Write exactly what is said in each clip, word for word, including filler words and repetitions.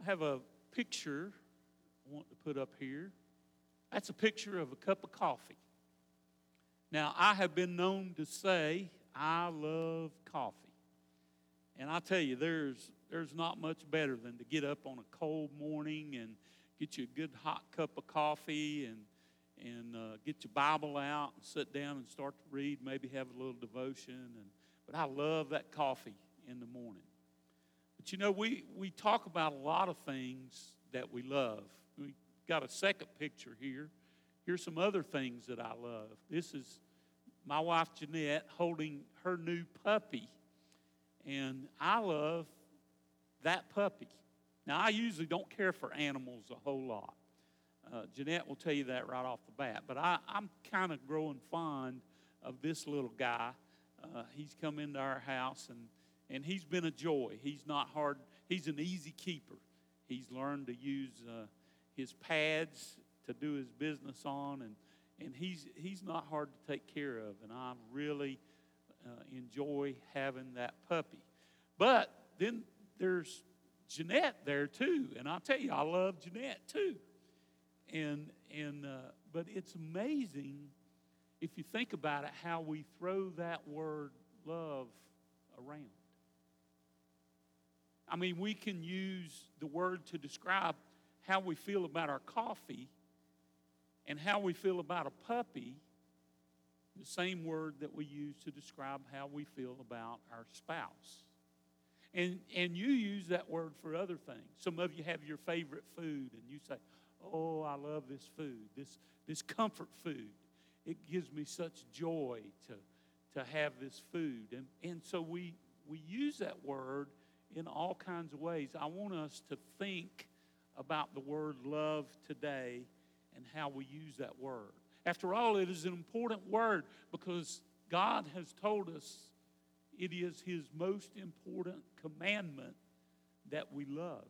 I have a picture I want to put up here. That's a picture of a cup of coffee. Now, I have been known to say I love coffee. And I tell you, there's there's not much better than to get up on a cold morning and get you a good hot cup of coffee and and uh, get your Bible out and sit down and start to read, maybe have a little devotion. And but I love that coffee in the morning. But you know, we, we talk about a lot of things that we love. We got a second picture here. Here's some other things that I love. This is my wife Jeanette holding her new puppy. And I love that puppy. Now, I usually don't care for animals a whole lot. Uh, Jeanette will tell you that right off the bat. But I, I'm kind of growing fond of this little guy. Uh, he's come into our house, and, and he's been a joy. He's not hard. He's an easy keeper. He's learned to use uh, his pads to do his business on, and, and he's, he's not hard to take care of. And I really uh, enjoy having that puppy. But then there's Jeanette there, too. And I'll tell you, I love Jeanette, too. And, and uh, but it's amazing if you think about it, how we throw that word love around. I mean, we can use the word to describe how we feel about our coffee and how we feel about a puppy, the same word that we use to describe how we feel about our spouse. And, and you use that word for other things. Some of you have your favorite food, and you say, oh, I love this food, this, this comfort food. It gives me such joy to, to have this food. And, and so we, we use that word in all kinds of ways. I want us to think about the word love today and how we use that word. After all, it is an important word because God has told us it is his most important commandment that we love.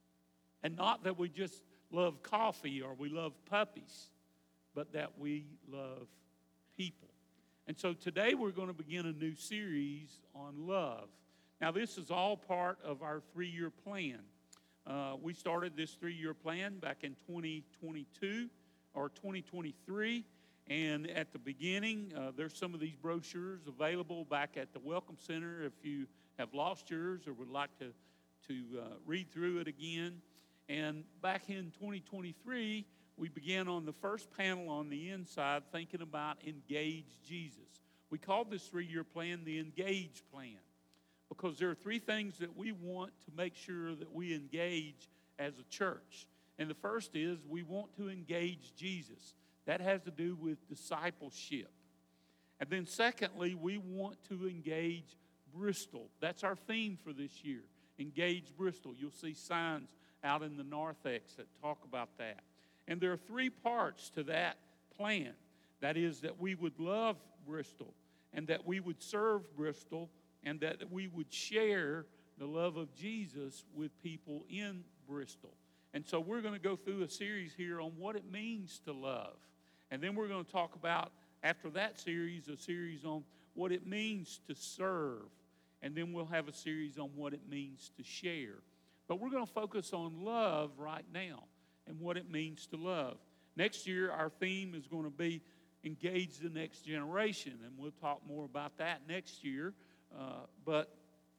And not that we just love coffee or we love puppies, but that we love people. And so today we're going to begin a new series on love. Now, this is all part of our three-year plan. Uh, we started this three-year plan back in twenty twenty-two or twenty twenty-three. And at the beginning, uh, there's some of these brochures available back at the Welcome Center if you have lost yours or would like to, to uh, read through it again. And back in twenty twenty-three, we began on the first panel on the inside thinking about Engage Jesus. We called this three-year plan the Engage Plan because there are three things that we want to make sure that we engage as a church. And the first is we want to engage Jesus. That has to do with discipleship. And then secondly, we want to engage Bristol. That's our theme for this year, Engage Bristol. You'll see signs out in the narthex that talk about that. And there are three parts to that plan. That is that we would love Bristol and that we would serve Bristol and that we would share the love of Jesus with people in Bristol. And so we're going to go through a series here on what it means to love. And then we're going to talk about, after that series, a series on what it means to serve. And then we'll have a series on what it means to share. But we're going to focus on love right now and what it means to love. Next year, our theme is going to be Engage the Next Generation. And we'll talk more about that next year. Uh, but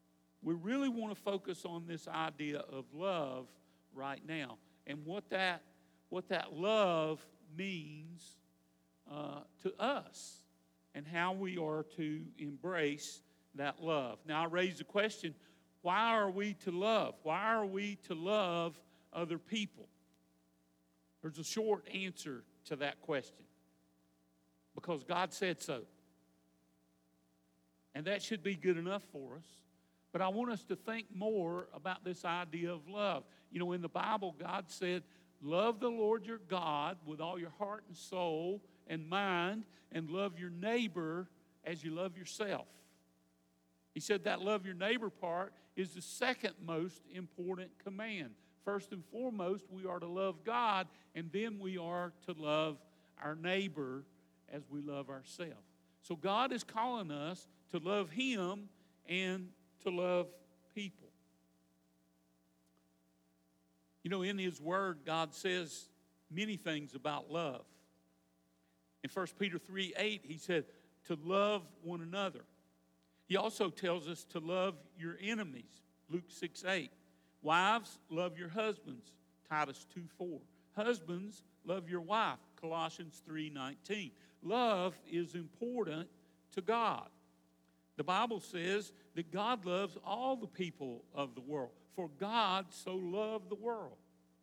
we really want to focus on this idea of love right now and what that, what that love means uh, to us and how we are to embrace that love. Now, I raise the question, why are we to love? Why are we to love other people? There's a short answer to that question. Because God said so. And that should be good enough for us. But I want us to think more about this idea of love. You know, in the Bible, God said, love the Lord your God with all your heart and soul and mind, and love your neighbor as you love yourself. He said that love your neighbor part is the second most important command. First and foremost, we are to love God, and then we are to love our neighbor as we love ourselves. So God is calling us to love him and to love people. You know, in His Word, God says many things about love. In First Peter three eight, He said to love one another. He also tells us to love your enemies, Luke six eight. Wives, love your husbands, Titus two four. Husbands, love your wife, Colossians three nineteen. Love is important to God. The Bible says that God loves all the people of the world, for God so loved the world.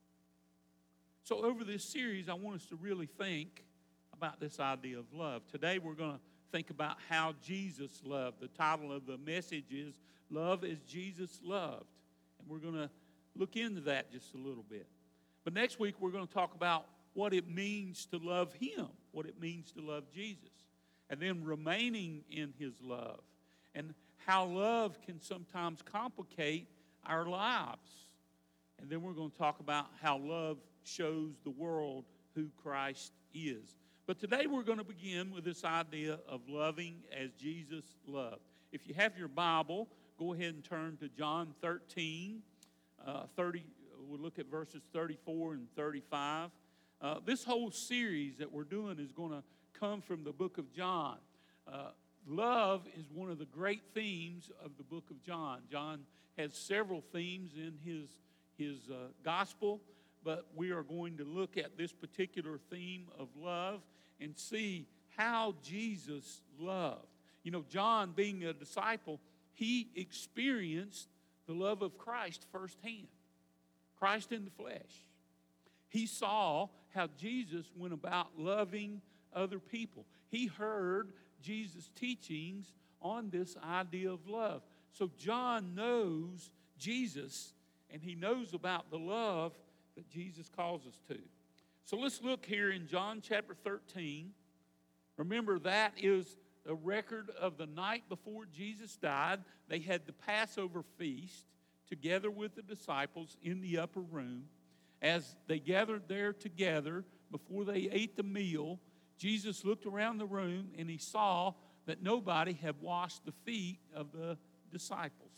So over this series, I want us to really think about this idea of love. Today we're going to think about how Jesus loved. The title of the message is Love as Jesus Loved. And we're going to look into that just a little bit. But next week we're going to talk about what it means to love Him, what it means to love Jesus, and then remaining in His love, and how love can sometimes complicate our lives. And then we're going to talk about how love shows the world who Christ is. But today we're going to begin with this idea of loving as Jesus loved. If you have your Bible, go ahead and turn to John thirteen, uh, thirty. We'll look at verses thirty-four and thirty-five. Uh, this whole series that we're doing is going to come from the book of John. Uh, love is one of the great themes of the book of John. John has several themes in his, his uh, gospel, but we are going to look at this particular theme of love and see how Jesus loved. You know, John, being a disciple, he experienced the love of Christ firsthand. Christ in the flesh. He saw how Jesus went about loving other people. He heard Jesus' teachings on this idea of love. So John knows Jesus, and he knows about the love that Jesus calls us to. So let's look here in John chapter thirteen. Remember, that is a record of the night before Jesus died. They had the Passover feast together with the disciples in the upper room. As they gathered there together before they ate the meal, Jesus looked around the room and he saw that nobody had washed the feet of the disciples.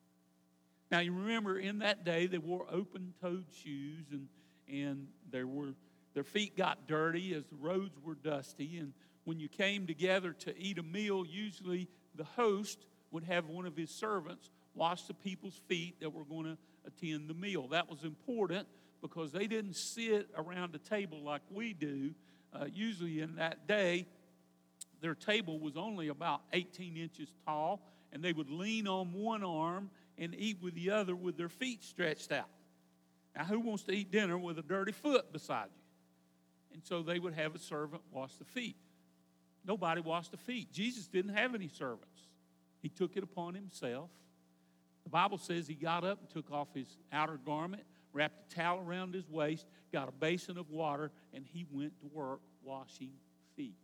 Now you remember, in that day they wore open-toed shoes, and and there were their feet got dirty as the roads were dusty. And when you came together to eat a meal, usually the host would have one of his servants wash the people's feet that were going to attend the meal. That was important because they didn't sit around a table like we do. Uh, usually in that day, their table was only about eighteen inches tall, and they would lean on one arm and eat with the other with their feet stretched out. Now, who wants to eat dinner with a dirty foot beside you? And so they would have a servant wash the feet. Nobody washed the feet. Jesus didn't have any servants. He took it upon himself. The Bible says he got up and took off his outer garment, wrapped a towel around his waist, got a basin of water, and he went to work washing feet.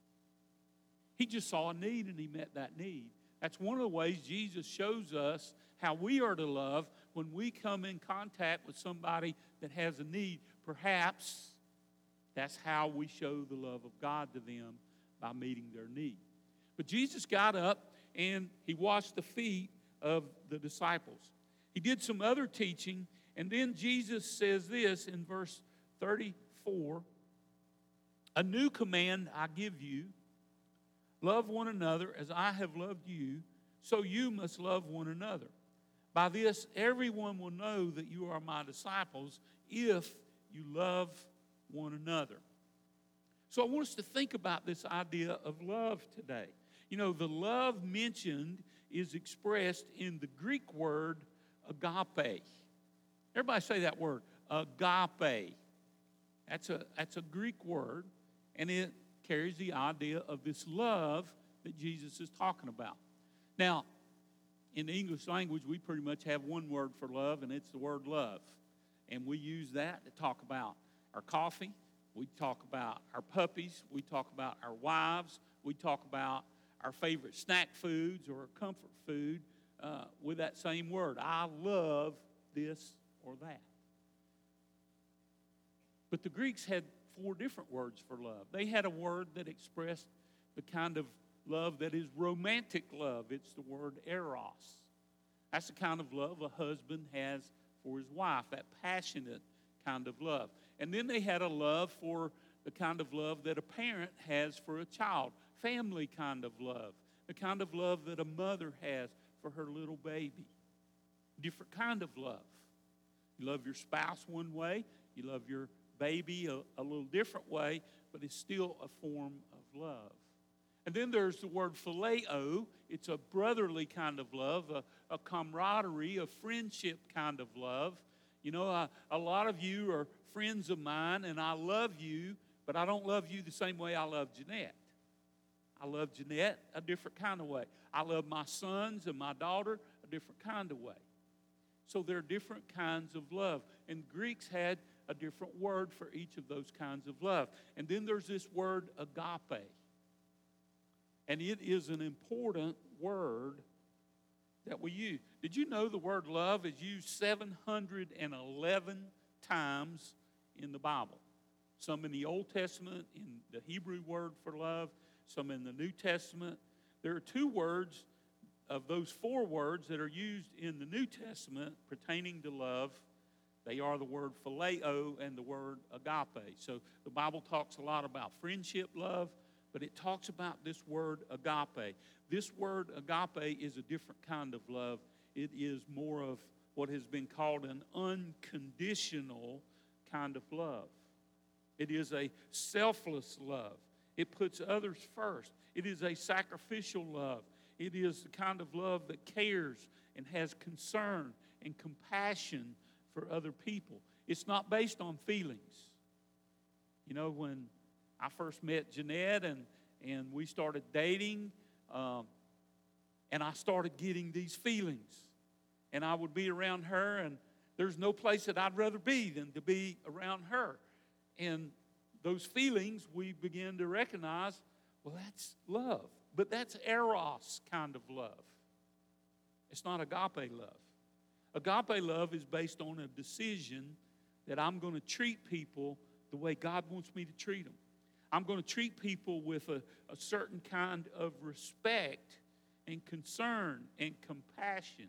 He just saw a need, and he met that need. That's one of the ways Jesus shows us how we are to love when we come in contact with somebody that has a need. Perhaps that's how we show the love of God to them, by meeting their need. But Jesus got up and he washed the feet of the disciples. He did some other teaching, and then Jesus says this in verse thirty-four, "A new command I give you, love one another as I have loved you, so you must love one another. By this, everyone will know that you are my disciples if you love one another." So I want us to think about this idea of love today. You know, the love mentioned is expressed in the Greek word agape. Everybody say that word, agape. That's a, that's a Greek word, and it carries the idea of this love that Jesus is talking about. Now, in the English language, we pretty much have one word for love, and it's the word love. And we use that to talk about our coffee. We talk about our puppies. We talk about our wives. We talk about our favorite snack foods or comfort food uh, with that same word. I love this or that. But the Greeks had four different words for love. They had a word that expressed the kind of love that is romantic love. It's the word eros. That's the kind of love a husband has for his wife, that passionate kind of love. And then they had a love for the kind of love that a parent has for a child, family kind of love, the kind of love that a mother has for her little baby. Different kind of love. You love your spouse one way, you love your baby a, a little different way, but it's still a form of love. And then there's the word phileo. It's a brotherly kind of love, a, a camaraderie, a friendship kind of love. You know, I, a lot of you are friends of mine, and I love you, but I don't love you the same way I love Jeanette. I love Jeanette a different kind of way. I love my sons and my daughter a different kind of way. So there are different kinds of love. And Greeks had a different word for each of those kinds of love. And then there's this word agape. And it is an important word that we use. Did you know the word love is used seven hundred eleven times in the Bible? Some in the Old Testament, in the Hebrew word for love, some in the New Testament. There are two words of those four words that are used in the New Testament pertaining to love. They are the word phileo and the word agape. So the Bible talks a lot about friendship love, but it talks about this word agape. This word agape is a different kind of love. It is more of what has been called an unconditional kind of love. It is a selfless love. It puts others first. It is a sacrificial love. It is the kind of love that cares and has concern and compassion for other people. It's not based on feelings. You know, when I first met Jeanette and, and we started dating, um, and I started getting these feelings. And I would be around her, and there's no place that I'd rather be than to be around her. And those feelings, we begin to recognize, well, that's love. But that's eros kind of love. It's not agape love. Agape love is based on a decision that I'm going to treat people the way God wants me to treat them. I'm going to treat people with a, a certain kind of respect and concern and compassion.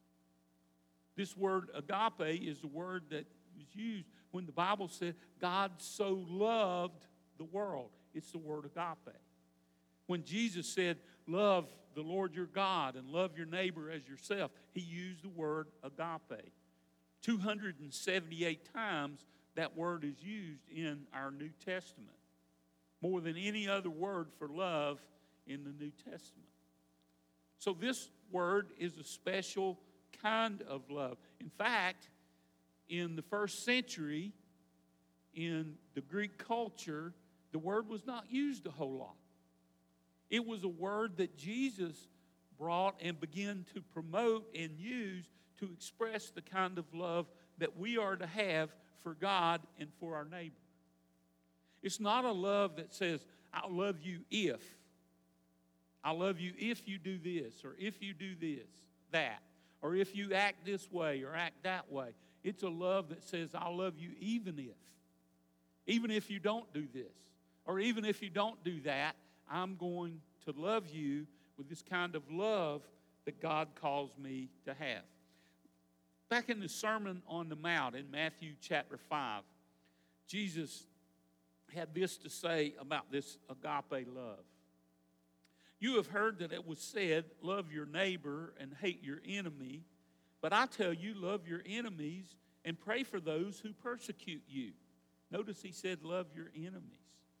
This word agape is the word that was used when the Bible said God so loved the world. It's the word agape. When Jesus said, love the Lord your God and love your neighbor as yourself, he used the word agape. two hundred seventy-eight times that word is used in our New Testament. More than any other word for love in the New Testament. So this word is a special kind of love. In fact, in the first century, in the Greek culture, the word was not used a whole lot. It was a word that Jesus brought and began to promote and use to express the kind of love that we are to have for God and for our neighbor. It's not a love that says, I'll love you if. I'll love you if you do this, or if you do this, that, or if you act this way or act that way. It's a love that says, I'll love you even if. Even if you don't do this, or even if you don't do that, I'm going to love you with this kind of love that God calls me to have. Back in the Sermon on the Mount in Matthew chapter five, Jesus had this to say about this agape love. You have heard that it was said, love your neighbor and hate your enemy. But I tell you, love your enemies and pray for those who persecute you. Notice he said, love your enemies.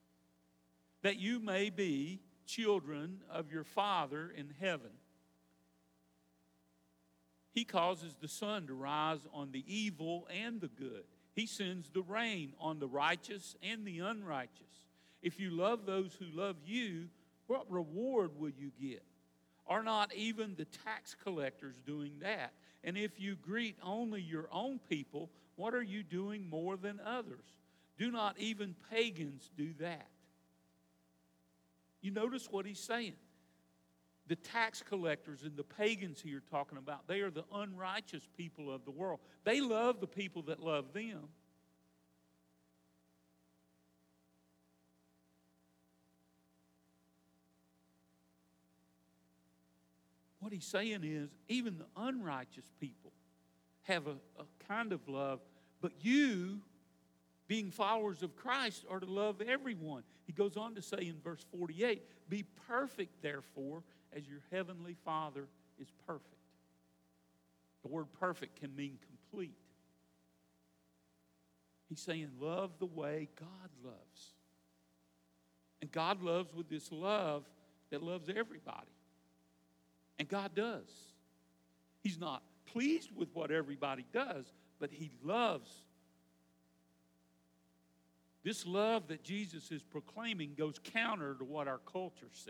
That you may be children of your Father in heaven. He causes the sun to rise on the evil and the good. He sends the rain on the righteous and the unrighteous. If you love those who love you, what reward will you get? Are not even the tax collectors doing that? And if you greet only your own people, what are you doing more than others? Do not even pagans do that? You notice what he's saying. The tax collectors and the pagans he are talking about, they are the unrighteous people of the world. They love the people that love them. What he's saying is, even the unrighteous people have a, a kind of love, but you being followers of Christ are to love everyone. He goes on to say in verse forty-eight, be perfect, therefore, as your heavenly Father is perfect. The word perfect can mean complete. He's saying love the way God loves. And God loves with this love that loves everybody. And God does. He's not pleased with what everybody does, but He loves. This love that Jesus is proclaiming goes counter to what our culture says.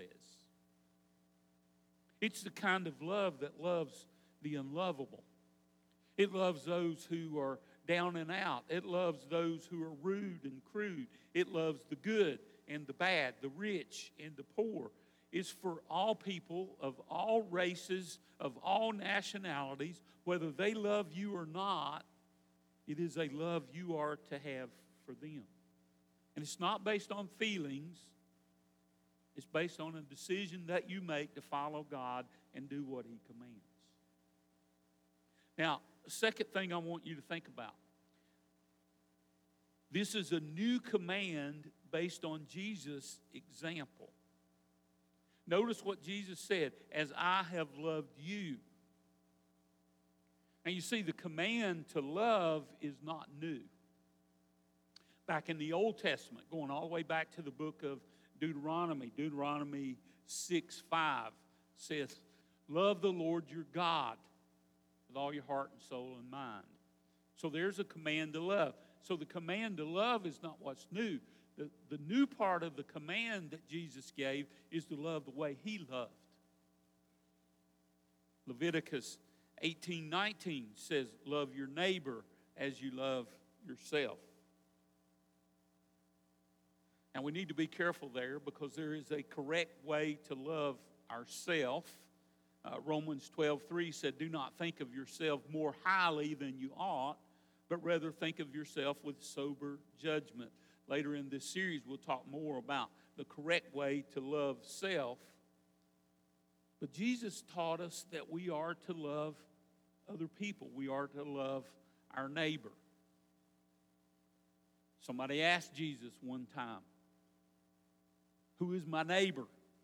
It's the kind of love that loves the unlovable. It loves those who are down and out. It loves those who are rude and crude. It loves the good and the bad, the rich and the poor. It's for all people of all races, of all nationalities, whether they love you or not. It is a love you are to have for them. And it's not based on feelings. It's based on a decision that you make to follow God and do what He commands. Now, the second thing I want you to think about. This is a new command based on Jesus' example. Notice what Jesus said, as I have loved you. And you see, the command to love is not new. Back in the Old Testament, going all the way back to the book of Deuteronomy, Deuteronomy six five says, love the Lord your God with all your heart and soul and mind. So there's a command to love. So the command to love is not what's new. The, the new part of the command that Jesus gave is to love the way He loved. Leviticus eighteen nineteen says, love your neighbor as you love yourself. And we need to be careful there because there is a correct way to love ourselves. Uh, Romans twelve three said, do not think of yourself more highly than you ought, but rather think of yourself with sober judgment. Later in this series, we'll talk more about the correct way to love self. But Jesus taught us that we are to love other people. We are to love our neighbor. Somebody asked Jesus one time, who is my neighbor?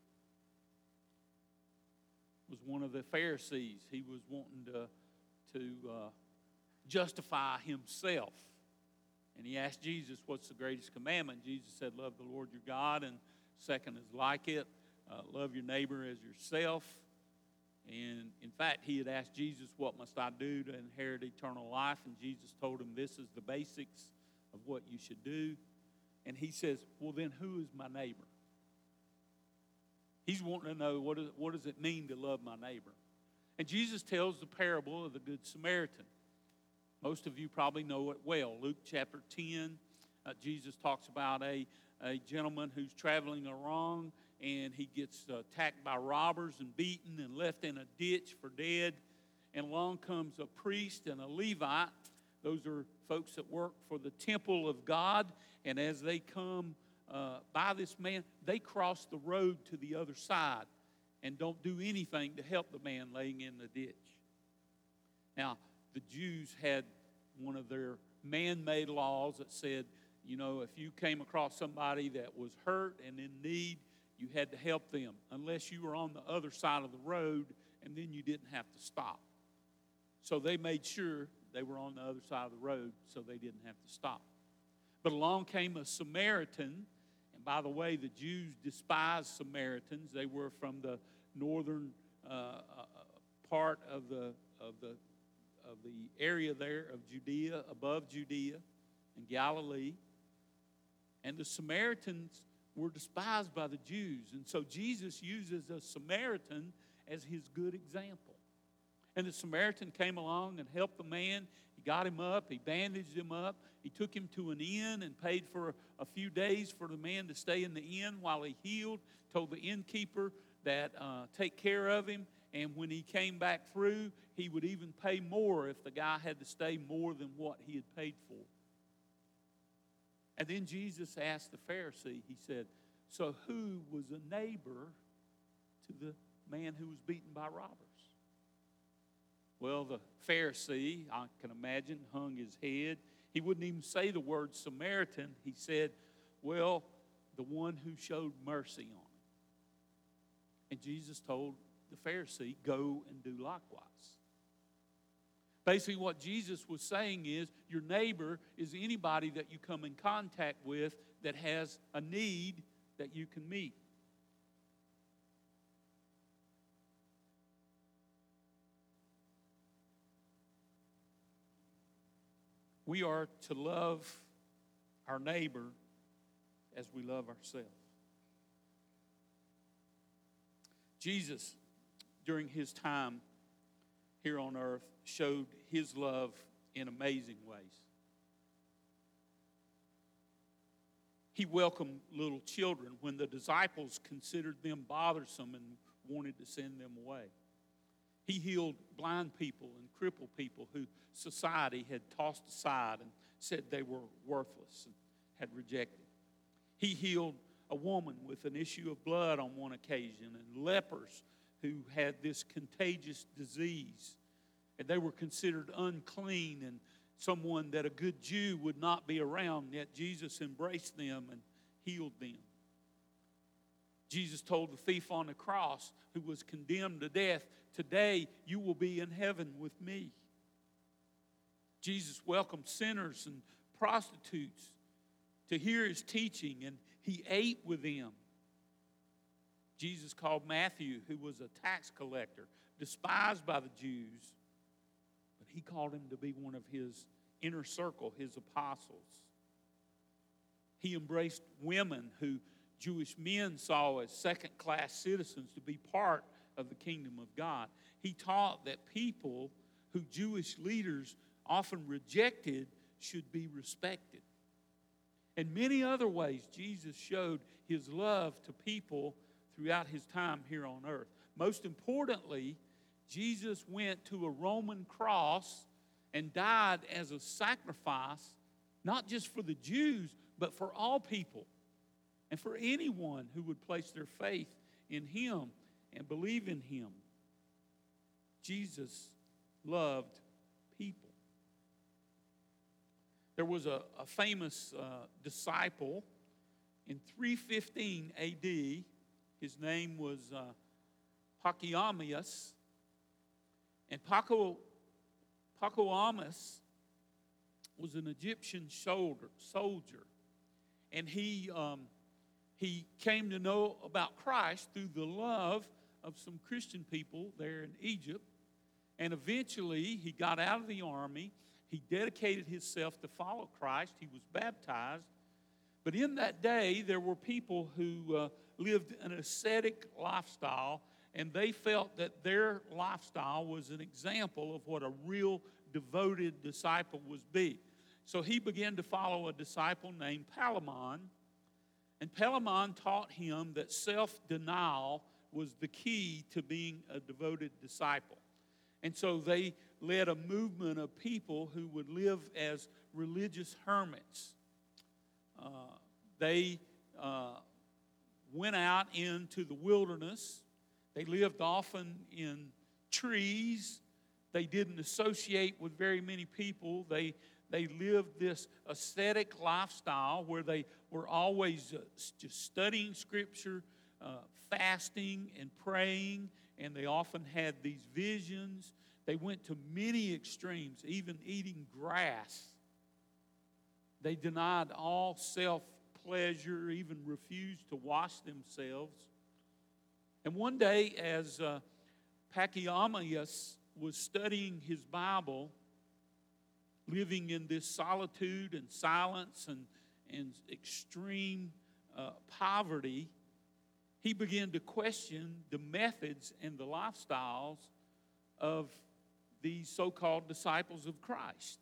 It was one of the Pharisees. He was wanting to, to uh, justify himself. And he asked Jesus, what's the greatest commandment? Jesus said, love the Lord your God, and second is like it, uh, love your neighbor as yourself. And in fact, he had asked Jesus, what must I do to inherit eternal life? And Jesus told him, this is the basics of what you should do. And he says, well, then who is my neighbor? He's wanting to know, what, is, what does it mean to love my neighbor? And Jesus tells the parable of the Good Samaritan. Most of you probably know it well. Luke chapter ten, uh, Jesus talks about a, a gentleman who's traveling along, and he gets uh, attacked by robbers and beaten and left in a ditch for dead. And along comes a priest and a Levite. Those are folks that work for the temple of God. And as they come uh, by this man, they cross the road to the other side and don't do anything to help the man laying in the ditch. Now, the Jews had one of their man-made laws that said, you know, if you came across somebody that was hurt and in need, you had to help them unless you were on the other side of the road, and then you didn't have to stop. So they made sure they were on the other side of the road so they didn't have to stop. But along came a Samaritan, and by the way, the Jews despised Samaritans. They were from the northern uh, uh, part of the of the of the area there of Judea, above Judea and Galilee. And the Samaritans were despised by the Jews. And so Jesus uses a Samaritan as his good example. And the Samaritan came along and helped the man. He got him up. He bandaged him up. He took him to an inn and paid for a few days for the man to stay in the inn while he healed. Told the innkeeper that uh, take care of him. And when he came back through, he would even pay more if the guy had to stay more than what he had paid for. And then Jesus asked the Pharisee, he said, so who was a neighbor to the man who was beaten by robbers? Well, the Pharisee, I can imagine, hung his head He wouldn't even say the word Samaritan. He said, well, the one who showed mercy on him. And Jesus told the Pharisee, go and do likewise. Basically, what Jesus was saying is, your neighbor is anybody that you come in contact with that has a need that you can meet. We are to love our neighbor as we love ourselves. Jesus, during his time here on earth, showed his love in amazing ways. He welcomed little children when the disciples considered them bothersome and wanted to send them away. He healed blind people and crippled people who society had tossed aside and said they were worthless and had rejected. He healed a woman with an issue of blood on one occasion and lepers who had this contagious disease. And they were considered unclean and someone that a good Jew would not be around, yet Jesus embraced them and healed them. Jesus told the thief on the cross who was condemned to death, today you will be in heaven with me. Jesus welcomed sinners and prostitutes to hear his teaching, and he ate with them. Jesus called Matthew, who was a tax collector, despised by the Jews, but he called him to be one of his inner circle, his apostles. He embraced women who Jewish men saw as second-class citizens to be part of the kingdom of God. He taught that people who Jewish leaders often rejected should be respected. In many other ways, Jesus showed his love to people throughout his time here on earth. Most importantly, Jesus went to a Roman cross and died as a sacrifice, not just for the Jews, but for all people. And for anyone who would place their faith in him and believe in him. Jesus loved people. There was a, a famous uh, disciple in three fifteen A D. His name was uh, Pachomius. And Paco, Pachomius was an Egyptian soldier. soldier. And he... Um, He came to know about Christ through the love of some Christian people there in Egypt. And eventually, he got out of the army. He dedicated himself to follow Christ. He was baptized. But in that day, there were people who uh, lived an ascetic lifestyle, and they felt that their lifestyle was an example of what a real devoted disciple would be. So he began to follow a disciple named Palamon. And Palamon taught him that self-denial was the key to being a devoted disciple. And so they led a movement of people who would live as religious hermits. Uh, they uh, went out into the wilderness. They lived often in trees. They didn't associate with very many people. They They lived this ascetic lifestyle where they were always uh, just studying Scripture, uh, fasting and praying, and they often had these visions. They went to many extremes, even eating grass. They denied all self-pleasure, even refused to wash themselves. And one day, as uh, Pachomius was studying his Bible, living in this solitude and silence and, and extreme uh, poverty, he began to question the methods and the lifestyles of these so-called disciples of Christ.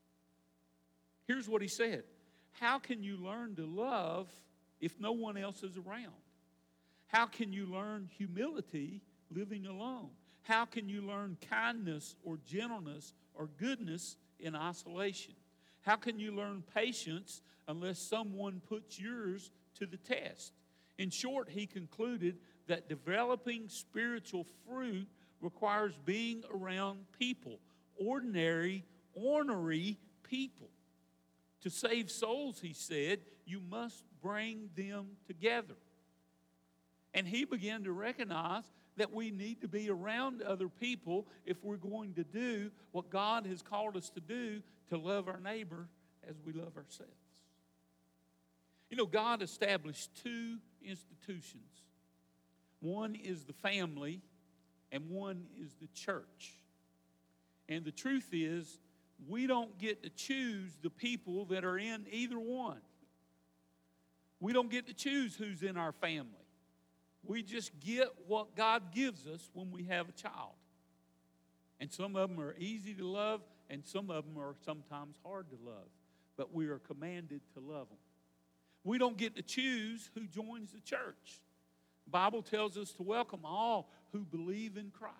Here's what he said: how can you learn to love if no one else is around? How can you learn humility living alone? How can you learn kindness or gentleness or goodness in isolation? How can you learn patience unless someone puts yours to the test? In short, he concluded that developing spiritual fruit requires being around people, ordinary, ornery people. To save souls, he said, you must bring them together. And he began to recognize that we need to be around other people if we're going to do what God has called us to do, to love our neighbor as we love ourselves. You know, God established two institutions. One is the family, and one is the church. And the truth is, we don't get to choose the people that are in either one. We don't get to choose who's in our family. We just get what God gives us when we have a child. And some of them are easy to love, and some of them are sometimes hard to love. But we are commanded to love them. We don't get to choose who joins the church. The Bible tells us to welcome all who believe in Christ.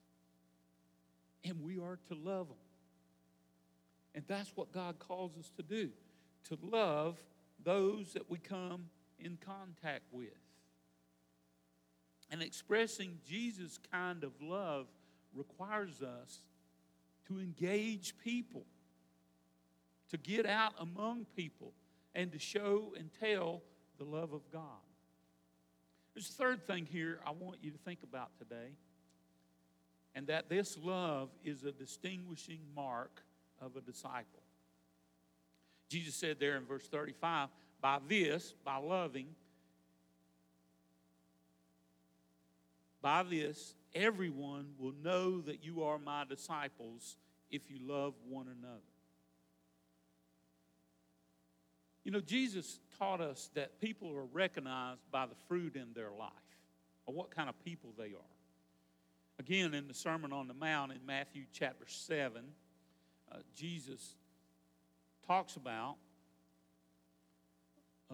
And we are to love them. And that's what God calls us to do, to love those that we come in contact with. And expressing Jesus' kind of love requires us to engage people, to get out among people, and to show and tell the love of God. There's a third thing here I want you to think about today, and that this love is a distinguishing mark of a disciple. Jesus said there in verse thirty-five, by this, by loving, by this, everyone will know that you are my disciples if you love one another. You know, Jesus taught us that people are recognized by the fruit in their life, or what kind of people they are. Again, in the Sermon on the Mount in Matthew chapter seven, uh, Jesus talks about uh,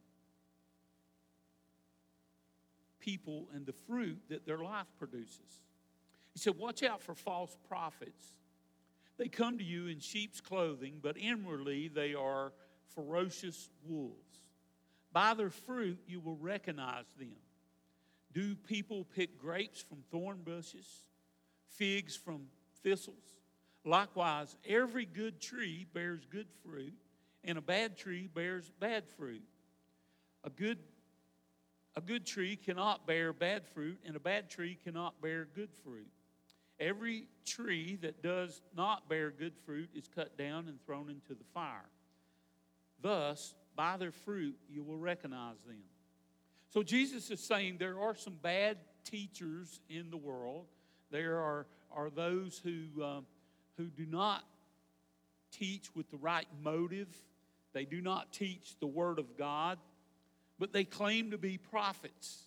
people and the fruit that their life produces. He said, watch out for false prophets. They come to you in sheep's clothing, but inwardly they are ferocious wolves. By their fruit you will recognize them. Do people pick grapes from thorn bushes, figs from thistles? Likewise, every good tree bears good fruit, and a bad tree bears bad fruit. A good, a good tree cannot bear bad fruit, and a bad tree cannot bear good fruit. Every tree that does not bear good fruit is cut down and thrown into the fire. Thus, by their fruit, you will recognize them. So Jesus is saying there are some bad teachers in the world. There are, are those who, um, who do not teach with the right motive. They do not teach the Word of God, but they claim to be prophets.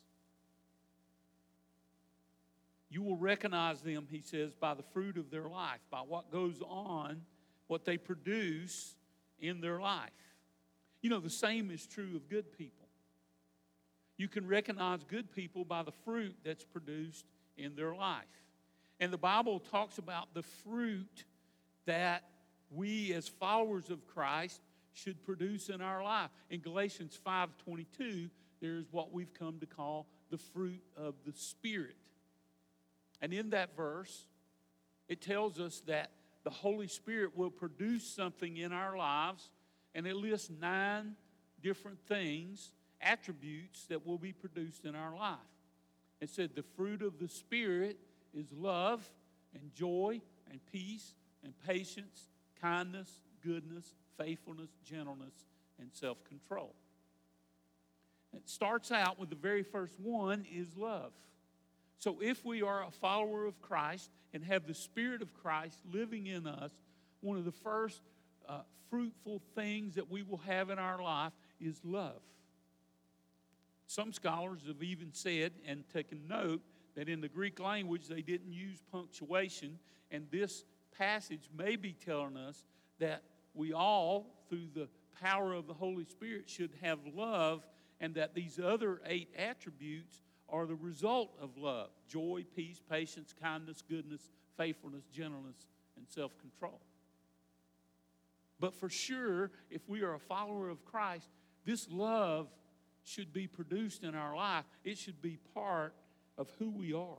You will recognize them, he says, by the fruit of their life, by what goes on, what they produce in their life. You know, the same is true of good people. You can recognize good people by the fruit that's produced in their life. And the Bible talks about the fruit that we as followers of Christ should produce in our life. In Galatians five twenty-two, there's what we've come to call the fruit of the Spirit. And in that verse, it tells us that the Holy Spirit will produce something in our lives, and it lists nine different things, attributes that will be produced in our life. It said the fruit of the Spirit is love and joy and peace and patience, kindness, goodness, faithfulness, gentleness, and self-control. It starts out with the very first one is love. So if we are a follower of Christ and have the Spirit of Christ living in us, one of the first uh, fruitful things that we will have in our life is love. Some scholars have even said and taken note that in the Greek language they didn't use punctuation, and this passage may be telling us that we all, through the power of the Holy Spirit, should have love, and that these other eight attributes are the result of love: joy, peace, patience, kindness, goodness, faithfulness, gentleness, and self-control. But for sure, if we are a follower of Christ, this love should be produced in our life. It should be part of who we are.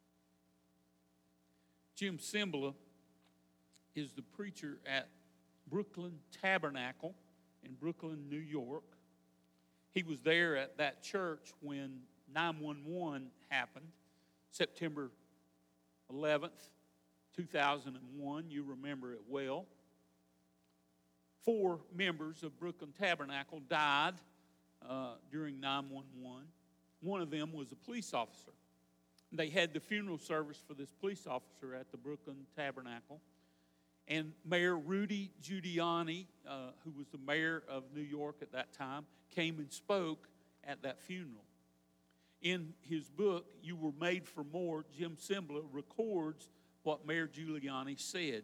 Jim Cymbala is the preacher at Brooklyn Tabernacle in Brooklyn, New York. He was there at that church when nine one one happened, September eleventh, two thousand one. You remember it well. Four members of Brooklyn Tabernacle died uh, during nine one one. One of them was a police officer. They had the funeral service for this police officer at the Brooklyn Tabernacle. And Mayor Rudy Giuliani, uh, who was the mayor of New York at that time, came and spoke at that funeral. In his book, You Were Made for More, Jim Cymbala records what Mayor Giuliani said.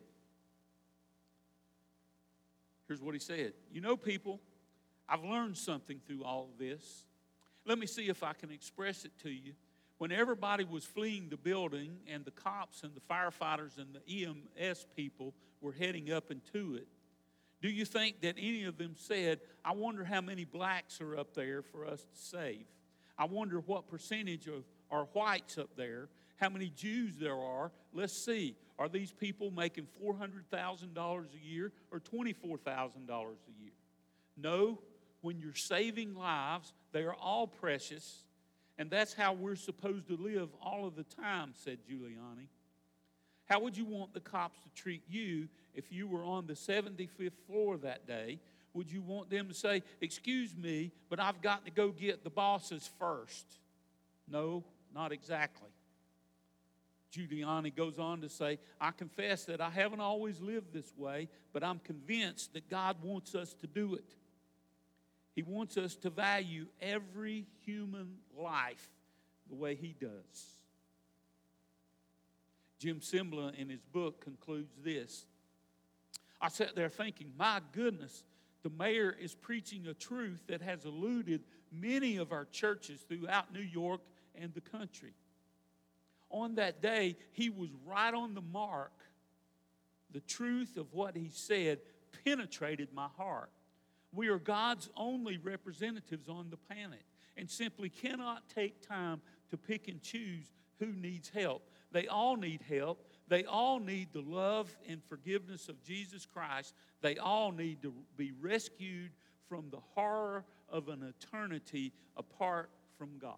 Here's what he said. You know, people, I've learned something through all of this. Let me see if I can express it to you. When everybody was fleeing the building and the cops and the firefighters and the E M S people were heading up into it, do you think that any of them said, I wonder how many blacks are up there for us to save? I wonder what percentage of are whites up there, how many Jews there are. Let's see, are these people making four hundred thousand dollars a year or twenty-four thousand dollars a year? No, when you're saving lives, they are all precious. And that's how we're supposed to live all of the time, said Giuliani. How would you want the cops to treat you if you were on the seventy-fifth floor that day? Would you want them to say, excuse me, but I've got to go get the bosses first? No, not exactly. Giuliani goes on to say, I confess that I haven't always lived this way, but I'm convinced that God wants us to do it. He wants us to value every human life the way he does. Jim Cymbala in his book concludes this. I sat there thinking, my goodness, the mayor is preaching a truth that has eluded many of our churches throughout New York and the country. On that day, he was right on the mark. The truth of what he said penetrated my heart. We are God's only representatives on the planet and simply cannot take time to pick and choose who needs help. They all need help. They all need the love and forgiveness of Jesus Christ. They all need to be rescued from the horror of an eternity apart from God.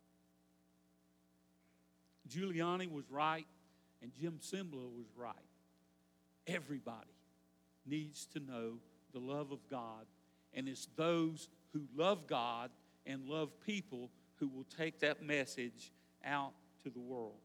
Giuliani was right, and Jim Cymbala was right. Everybody needs to know the love of God, and it's those who love God and love people who will take that message out to the world.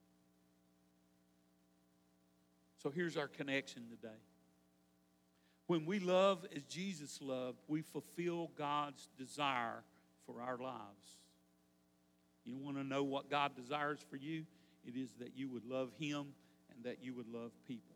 So here's our connection today. When we love as Jesus loved, we fulfill God's desire for our lives. You want to know what God desires for you? It is that you would love him and that you would love people.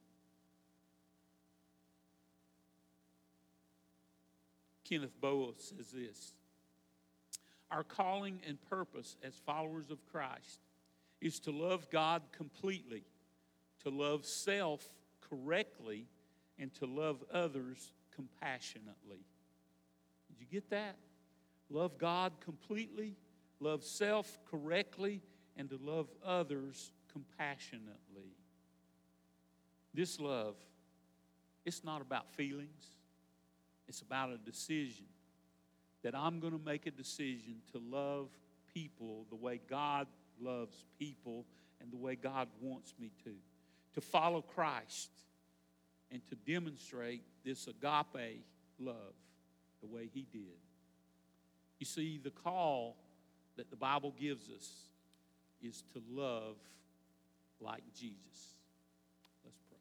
Kenneth Boa says this. Our calling and purpose as followers of Christ is to love God completely, to love self correctly, and to love others compassionately. Did you get that? Love God completely, love self correctly, and to love others compassionately. This love, it's not about feelings. It's about a decision. That I'm going to make a decision to love people the way God loves people and the way God wants me to. To follow Christ and to demonstrate this agape love the way he did. You see, the call that the Bible gives us is to love like Jesus. Let's pray.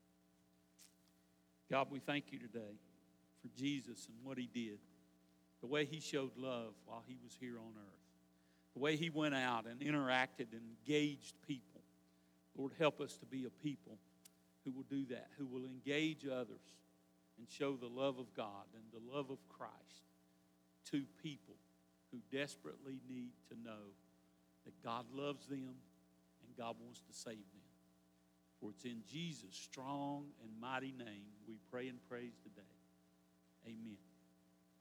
God, we thank you today for Jesus and what he did. The way he showed love while he was here on earth. The way he went out and interacted and engaged people. Lord, help us to be a people who will do that, who will engage others and show the love of God and the love of Christ to people who desperately need to know that God loves them and God wants to save them. For it's in Jesus' strong and mighty name we pray and praise today. Amen.